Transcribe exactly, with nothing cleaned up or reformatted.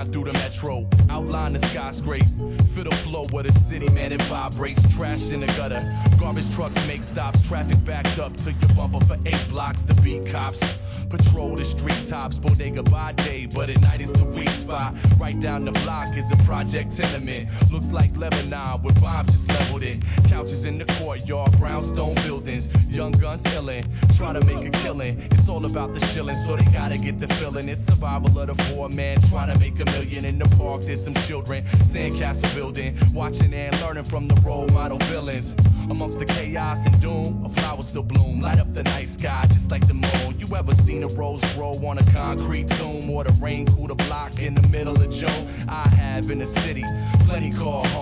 shine through the metro. Outline the skyscraper. Feel the flow of the city, man, it vibrates. Trash in the gutter. Garbage trucks make stops. Traffic backed up to your bumper for eight blocks to beat cops. Patrol the street tops, bodega by day, but at night it's the weak spot. Right down the block is a project tenement. Looks like Lebanon with bombs just leveled it. Couches in the courtyard, brownstone buildings. Young guns illin', try to make a killing. It's all about the shilling, so they gotta get the feeling. It's survival of the poor man, trying to make a million. In the park there's some children, sandcastle building, watching and learning from the role model villains. Amongst the chaos and doom, a flower still bloom. Light up the night sky just like the moon. You ever seen a rose grow on a concrete tomb, or the rain cool the block in the middle of June? I have in the sky.